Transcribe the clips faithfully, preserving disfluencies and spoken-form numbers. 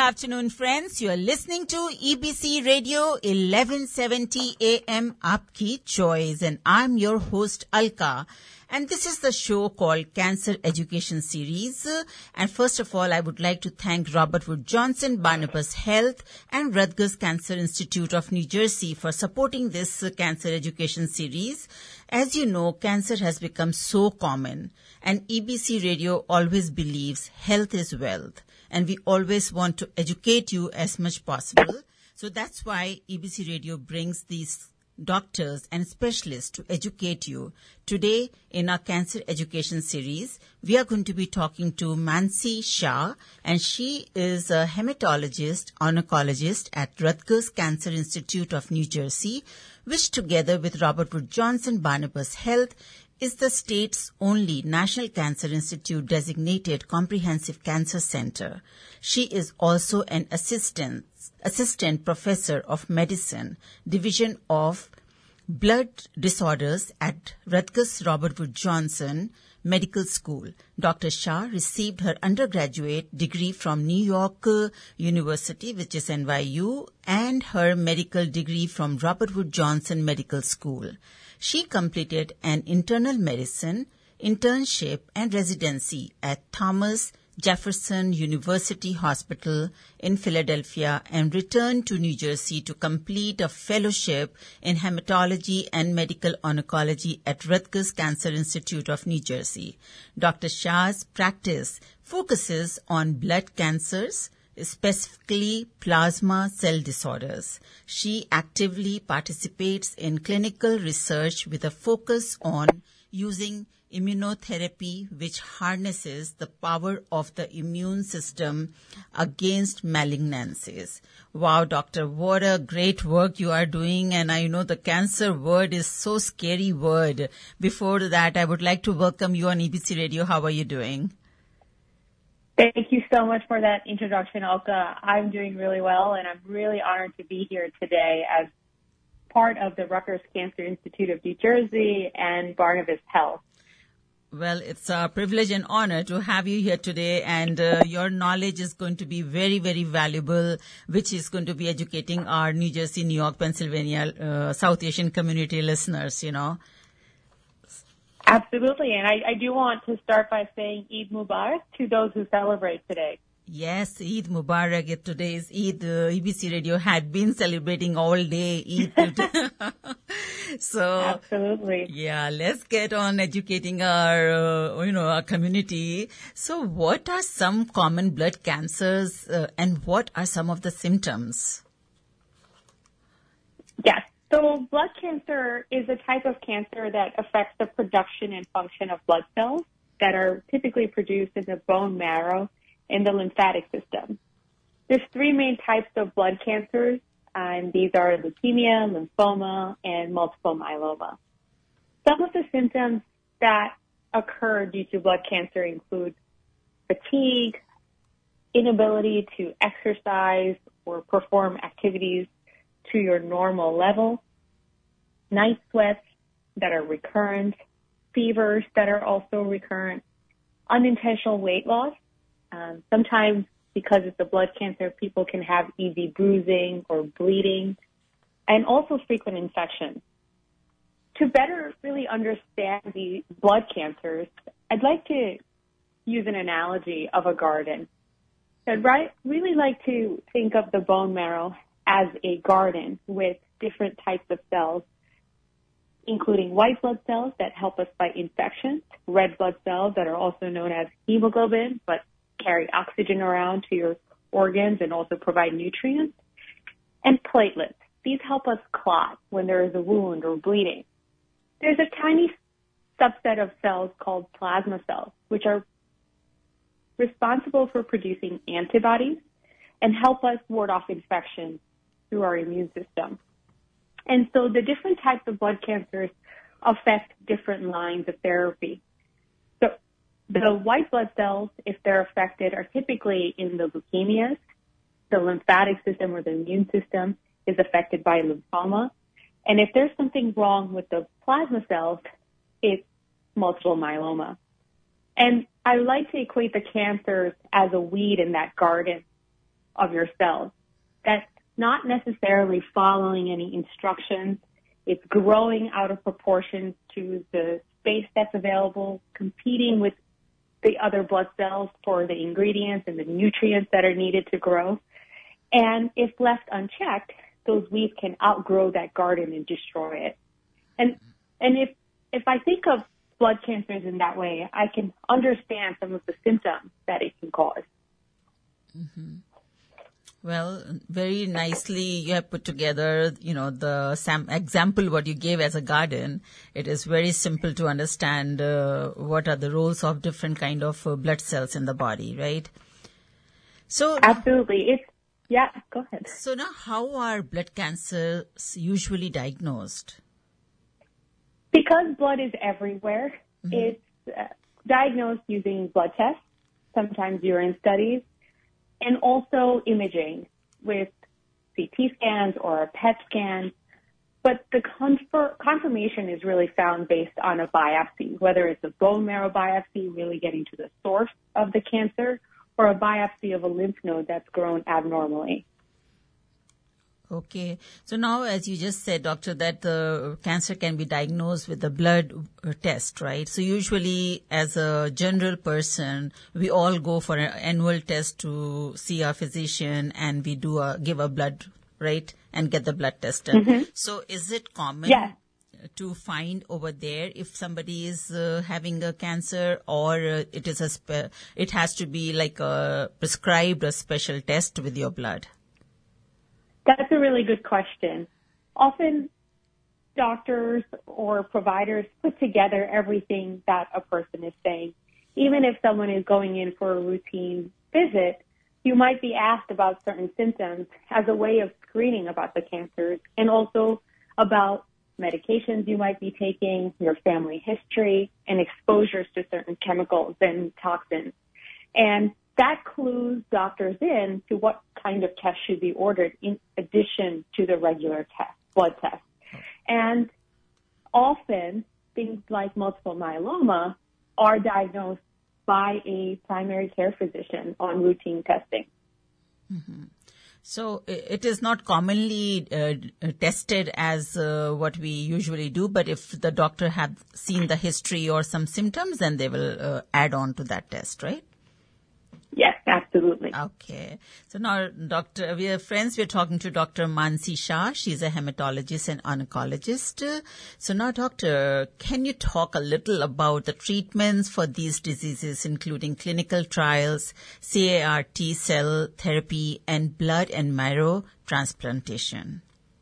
afternoon, friends. You are listening to E B C Radio eleven seventy A M Aapki Choice, and I'm your host Alka. And this is the show called Cancer Education Series. And first of all, I would like to thank Robert Wood Johnson, Barnabas Health, and Rutgers Cancer Institute of New Jersey for supporting this Cancer Education Series. As you know, cancer has become so common, and E B C Radio always believes health is wealth, and we always want to educate you as much possible. So that's why E B C Radio brings these doctors and specialists to educate you. Today, in our Cancer Education Series, we are going to be talking to Mansi Shah, and she is a hematologist, oncologist at Rutgers Cancer Institute of New Jersey, which together with Robert Wood Johnson Barnabas Health is the state's only National Cancer Institute designated comprehensive cancer center. She is also an assistant assistant professor of medicine, Division of Blood Disorders at Rutgers Robert Wood Johnson Medical School. Doctor Shah received her undergraduate degree from New York University, which is N Y U, and her medical degree from Robert Wood Johnson Medical School. She completed an internal medicine internship and residency at Thomas Jefferson University Hospital in Philadelphia and returned to New Jersey to complete a fellowship in hematology and medical oncology at Rutgers Cancer Institute of New Jersey. Doctor Shah's practice focuses on blood cancers, specifically plasma cell disorders. She actively participates in clinical research with a focus on using immunotherapy, which harnesses the power of the immune system against malignancies. Wow, Doctor, what a great work you are doing. And I know the cancer word is so scary word. Before that, I would like to welcome you on E B C Radio. How are you doing? Thank you so much for that introduction, Alka. I'm doing really well, and I'm really honored to be here today as part of the Rutgers Cancer Institute of New Jersey and Barnabas Health. Well, it's a privilege and honor to have you here today, and uh, your knowledge is going to be very, very valuable, which is going to be educating our New Jersey, New York, Pennsylvania, uh, South Asian community listeners, you know. Absolutely, and I, I do want to start by saying Eid Mubarak to those who celebrate today. Yes, Eid Mubarak. Today is Eid. Uh, E B C Radio had been celebrating all day Eid. So, absolutely. Yeah, let's get on educating our, uh, you know, our community. So, what are some common blood cancers, uh, and what are some of the symptoms? Yes. So, blood cancer is a type of cancer that affects the production and function of blood cells that are typically produced in the bone marrow in the lymphatic system. There's three main types of blood cancers, and these are leukemia, lymphoma, and multiple myeloma. Some of the symptoms that occur due to blood cancer include fatigue, inability to exercise or perform activities to your normal level, night sweats that are recurrent, fevers that are also recurrent, unintentional weight loss. Um, sometimes because it's a blood cancer, people can have easy bruising or bleeding, and also frequent infections. To better really understand the blood cancers, I'd like to use an analogy of a garden. I'd really like to think of the bone marrow as a garden with different types of cells, including white blood cells that help us fight infections, red blood cells that are also known as hemoglobin, but carry oxygen around to your organs and also provide nutrients, and platelets. These help us clot when there is a wound or bleeding. There's a tiny subset of cells called plasma cells, which are responsible for producing antibodies and help us ward off infections through our immune system. And so the different types of blood cancers affect different lines of therapy. So the white blood cells, if they're affected, are typically in the leukemias. The lymphatic system or the immune system is affected by lymphoma. And if there's something wrong with the plasma cells, it's multiple myeloma. And I like to equate the cancers as a weed in that garden. of your cells. That's not necessarily following any instructions. It's growing out of proportion to the space that's available, competing with the other blood cells for the ingredients and the nutrients that are needed to grow. And if left unchecked, those weeds can outgrow that garden and destroy it. And and if if I think of blood cancers in that way, I can understand some of the symptoms that it can cause. Mm-hmm. Well, very nicely you have put together, you know, the sam- example what you gave as a garden. It is very simple to understand uh, what are the roles of different kind of uh, blood cells in the body, right? So absolutely, it's yeah. Go ahead. So now, how are blood cancers usually diagnosed? Because blood is everywhere, mm-hmm. it's uh, diagnosed using blood tests, sometimes urine studies, and also imaging with C T scans or a P E T scan. But the confer- confirmation is really found based on a biopsy, whether it's a bone marrow biopsy, really getting to the source of the cancer, or a biopsy of a lymph node that's grown abnormally. Okay. So now, as you just said, doctor, that the cancer can be diagnosed with a blood test, right? So usually, as a general person, we all go for an annual test to see our physician, and we do a, give a blood, right, and get the blood tested. Mm-hmm. So is it common yeah. to find over there if somebody is uh, having a cancer, or uh, it is a spe- it has to be like a prescribed a special test with your blood? That's a really good question. Often doctors or providers put together everything that a person is saying. Even if someone is going in for a routine visit, you might be asked about certain symptoms as a way of screening about the cancers, and also about medications you might be taking, your family history, and exposures to certain chemicals and toxins. And that clues doctors in to what kind of test should be ordered in addition to the regular test, blood test. And often, things like multiple myeloma are diagnosed by a primary care physician on routine testing. Mm-hmm. So it is not commonly uh, tested as uh, what we usually do, but if the doctor have seen the history or some symptoms, then they will uh, add on to that test, right? Yes, absolutely. Okay. So now, Doctor, we are friends. We're talking to Doctor Mansi Shah. She's a hematologist and oncologist. So now, Doctor, can you talk a little about the treatments for these diseases, including clinical trials, C A R T cell therapy, and blood and marrow transplantation?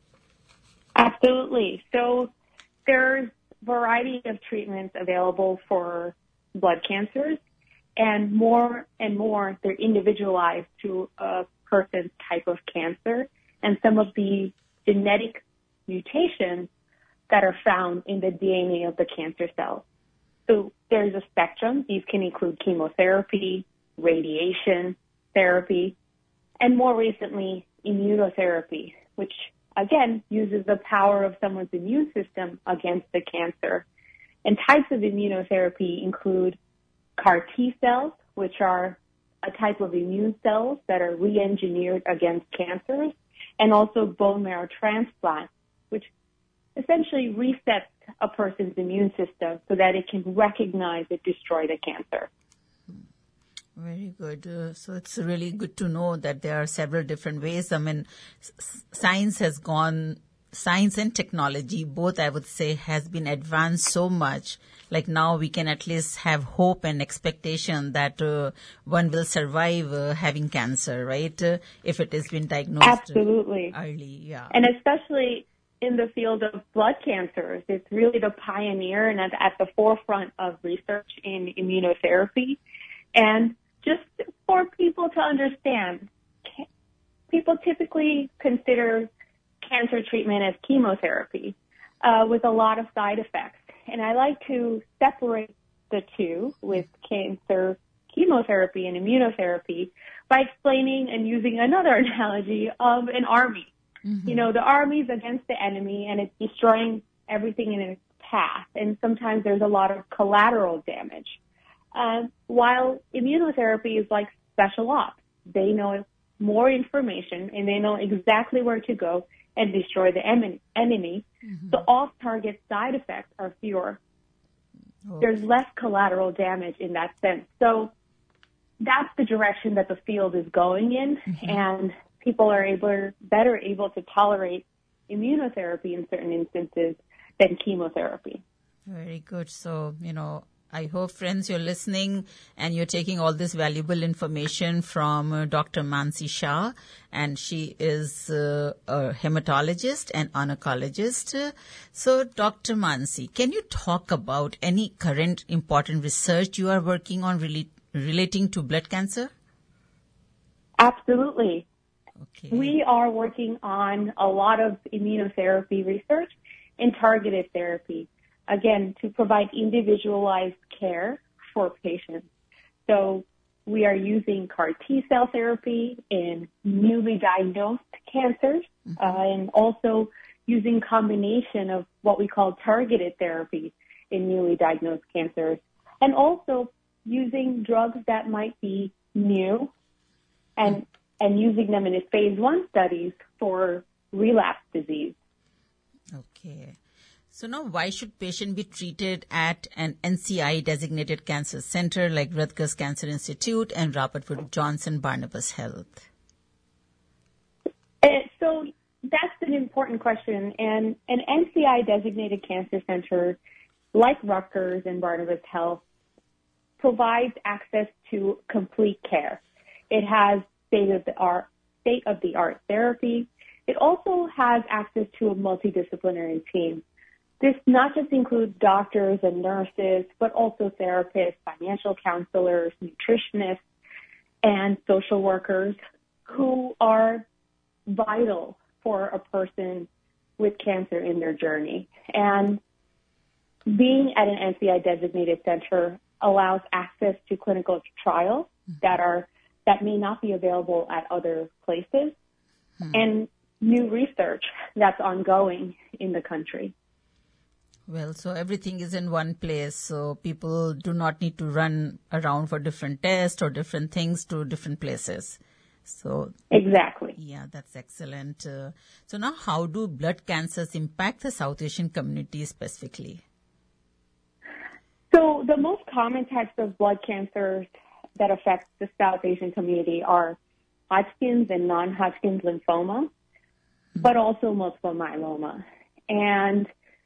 Absolutely. So there's a variety of treatments available for blood cancers. And more and more, they're individualized to a person's type of cancer and some of the genetic mutations that are found in the D N A of the cancer cells. So there's a spectrum. These can include chemotherapy, radiation therapy, and more recently, immunotherapy, which, again, uses the power of someone's immune system against the cancer. And types of immunotherapy include C A R T cells, which are a type of immune cells that are re-engineered against cancers, and also bone marrow transplant, which essentially resets a person's immune system so that it can recognize and destroy the cancer. Very good. Uh, so it's really good to know that there are several different ways. I mean, s- science has gone, science and technology, both I would say, has been advanced so much. Like now we can at least have hope and expectation that uh, one will survive uh, having cancer, right? Uh, if it has been diagnosed Absolutely. early, yeah. And especially in the field of blood cancers, it's really the pioneer and at, at the forefront of research in immunotherapy. And just for people to understand, people typically consider cancer treatment as chemotherapy uh, with a lot of side effects. And I like to separate the two with cancer chemotherapy and immunotherapy by explaining and using another analogy of an army. Mm-hmm. You know, the army's against the enemy and it's destroying everything in its path. And sometimes there's a lot of collateral damage. Uh, while immunotherapy is like special ops. They know more information, and they know exactly where to go and destroy the enemy. Mm-hmm. The off-target side effects are fewer. Okay. There's less collateral damage in that sense. So that's the direction that the field is going in, mm-hmm. and people are able, better able to tolerate immunotherapy in certain instances than chemotherapy. Very good. So, you know, I hope, friends, you're listening and you're taking all this valuable information from uh, Doctor Mansi Shah, and she is uh, a hematologist and oncologist. So, Doctor Mansi, can you talk about any current important research you are working on rela- relating to blood cancer? Absolutely. Okay. We are working on a lot of immunotherapy research and targeted therapy, again, to provide individualized care for patients. So we are using C A R T-cell therapy in newly diagnosed cancers, mm-hmm. uh, and also using combination of what we call targeted therapy in newly diagnosed cancers, and also using drugs that might be new and mm-hmm. and using them in a phase one studies for relapse disease. Okay. So now, why should patient be treated at an N C I designated cancer center like Rutgers Cancer Institute and Robert Wood Johnson Barnabas Health? Uh, so that's an important question. And an N C I designated cancer center like Rutgers and Barnabas Health provides access to complete care. It has state-of-the-art, state-of-the-art therapy. It also has access to a multidisciplinary team. This not just includes doctors and nurses, but also therapists, financial counselors, nutritionists, and social workers who are vital for a person with cancer in their journey. And being at an N C I designated center allows access to clinical trials that are that may not be available at other places, hmm. and new research that's ongoing in the country. Well, so everything is in one place, so people do not need to run around for different tests or different things to different places. So exactly. Yeah, that's excellent. Uh, so now, how do blood cancers impact the South Asian community specifically? So the most common types of blood cancers that affect the South Asian community are Hodgkin's and non-Hodgkin's lymphoma, mm-hmm. but also multiple myeloma. And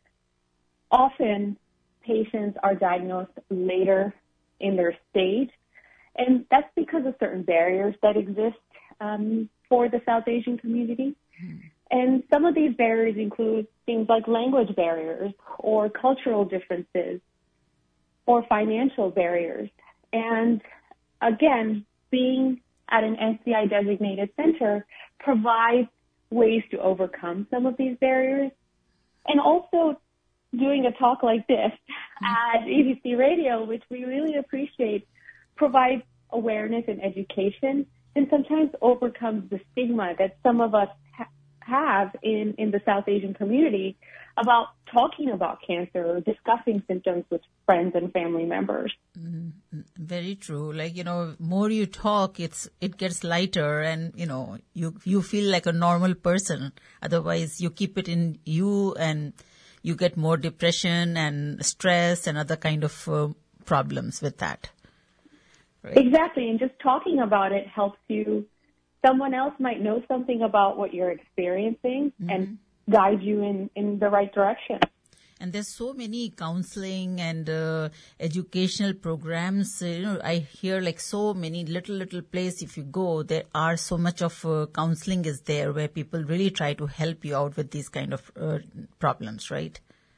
often patients are diagnosed later in their stage, and that's because of certain barriers that exist um, for the South Asian community. Mm-hmm. And some of these barriers include things like language barriers or cultural differences or financial barriers. And again, being at an N C I designated center provides ways to overcome some of these barriers. And also doing a talk like this at E B C Radio, which we really appreciate, provides awareness and education, and sometimes overcomes the stigma that some of us ha- have in, in the South Asian community about talking about cancer or discussing symptoms with friends and family members. Mm-hmm. Very true. Like, you know, more you talk, it's it gets lighter, and, you know, you you feel like a normal person. Otherwise, you keep it in you, and you get more depression and stress and other kind of uh, problems with that. Right? Exactly. And just talking about it helps you. Someone else might know something about what you're experiencing, mm-hmm. and guide you in, in the right direction. And there's so many counseling and uh, educational programs. Uh, you know, I hear like so many little, little place if you go, there are so much of uh, counseling is there where people really try to help you out with these kind of uh, problems, right?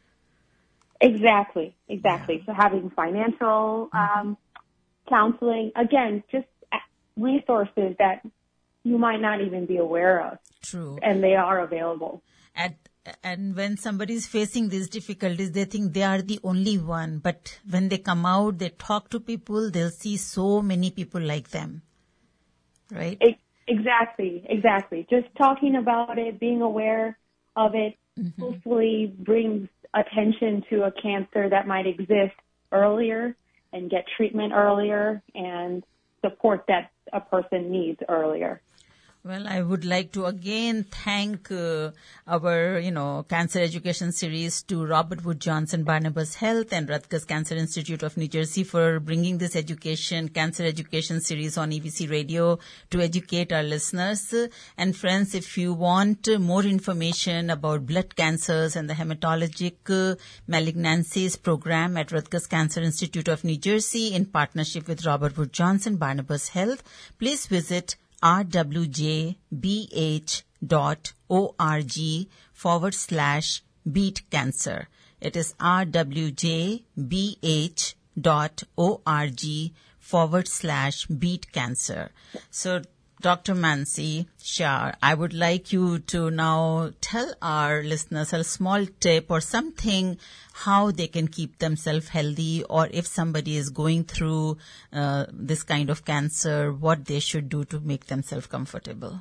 Exactly, exactly. Yeah. So having financial um, counseling, again, just resources that you might not even be aware of. True. And they are available. At, and when somebody is facing these difficulties, they think they are the only one. But when they come out, they talk to people, they'll see so many people like them. Right? It, exactly, exactly. Just talking about it, being aware of it, mm-hmm. hopefully brings attention to a cancer that might exist earlier and get treatment earlier and support that a person needs earlier. Well, I would like to again thank uh, our, you know, cancer education series to Robert Wood Johnson Barnabas Health and Rutgers Cancer Institute of New Jersey for bringing this education, cancer education series on E B C Radio to educate our listeners. And friends, if you want more information about blood cancers and the hematologic uh, malignancies program at Rutgers Cancer Institute of New Jersey in partnership with Robert Wood Johnson Barnabas Health, please visit rwjbh.org forward slash beat cancer. It is rwjbh.org forward slash beat cancer. So, Doctor Mansi Shah, I would like you to now tell our listeners a small tip or something how they can keep themselves healthy, or if somebody is going through uh, this kind of cancer, what they should do to make themselves comfortable.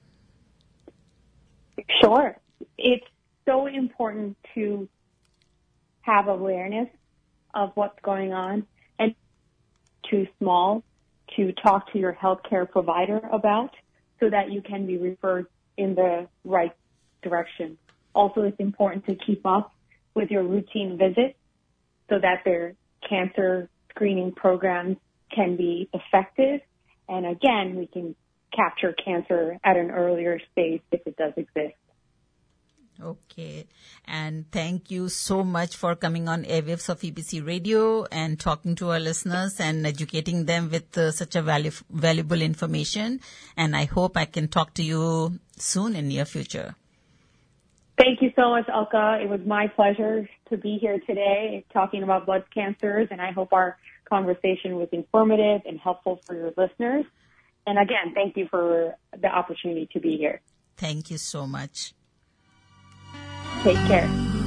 Sure. It's so important to have awareness of what's going on, and too small to talk to your healthcare provider about so that you can be referred in the right direction. Also, it's important to keep up with your routine visits so that their cancer screening programs can be effective. And again, we can capture cancer at an earlier stage if it does exist. Okay. And thank you so much for coming on airwaves of E B C Radio and talking to our listeners and educating them with uh, such a value, valuable information. And I hope I can talk to you soon in near future. Thank you so much, Alka. It was my pleasure to be here today talking about blood cancers, and I hope our conversation was informative and helpful for your listeners. And again, thank you for the opportunity to be here. Thank you so much. Take care.